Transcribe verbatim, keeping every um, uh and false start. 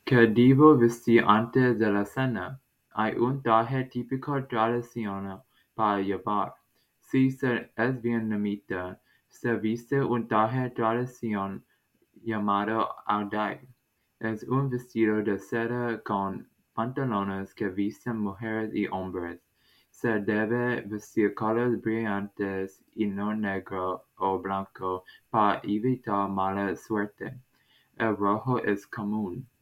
¿Qué debo vestir antes de la cena? Hay un traje típico tradicional para llevar. Si se es vietnamita, se viste un traje tradicional llamado áo dai. Es un vestido de seda con pantalones que visten mujeres y hombres. Se debe vestir colores brillantes y no negro o blanco para evitar mala suerte. El rojo es común.